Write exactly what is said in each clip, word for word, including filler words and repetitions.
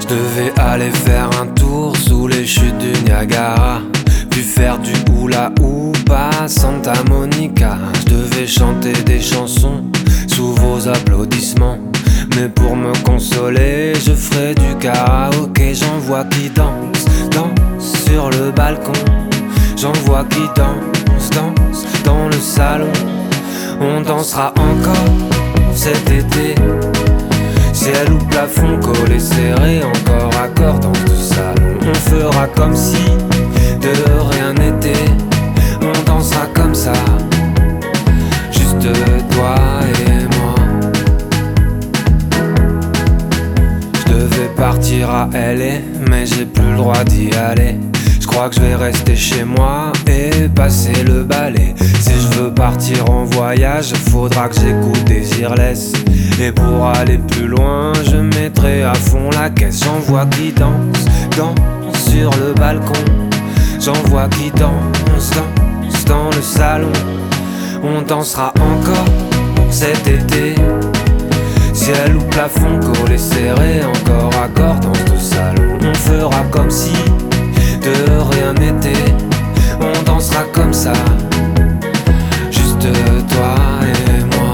Je devais aller faire un tour sous les chutes du Niagara, puis faire du hula hoop à Santa Monica. Je devais chanter des chansons sous vos applaudissements, mais pour me consoler, je ferai du karaoké. J'en vois qui dansent, dansent sur le balcon. J'en vois qui dansent, dansent dans le salon. On dansera encore cet été, ciel ou plafond collé serré, encore accord dans ce salon. On fera comme si de rien n'était. On dansera comme ça, juste toi et moi. Je devais partir à L A, mais j'ai plus le droit d'y aller. Je crois que je vais rester chez moi et passer le balai. Si je veux partir en voyage, faudra que j'écoute Désirless. Et pour aller plus loin, je mettrai à fond la caisse. J'en vois qui dansent, dansent sur le balcon. J'en vois qui dansent, dansent dans le salon. On dansera encore cet été, ciel ou plafond collé serré, encore accord dans ce salon. On fera comme si de rien n'était. On dansera comme ça, juste toi et moi.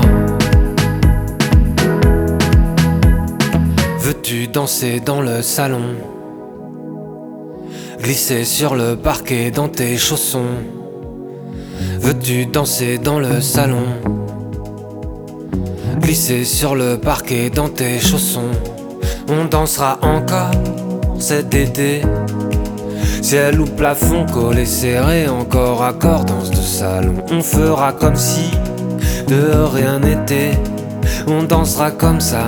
Veux-tu danser dans le salon, glisser sur le parquet dans tes chaussons? Veux-tu danser dans le salon, glisser sur le parquet dans tes chaussons? On dansera encore cet été, ciel ou plafond collé serré, encore accord dans ce salon. On fera comme si de rien n'était. On dansera comme ça,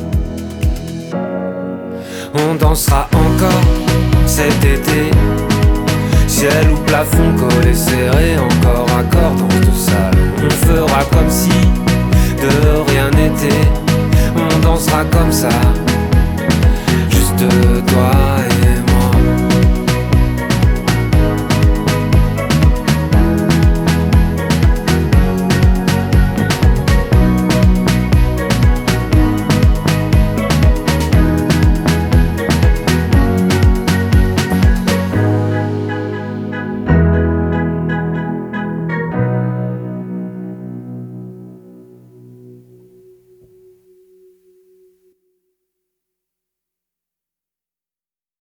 on dansera encore cet été, ciel ou plafond collé serré, encore accord dans ce salon. On fera comme si de rien n'était. On dansera comme ça, juste toi et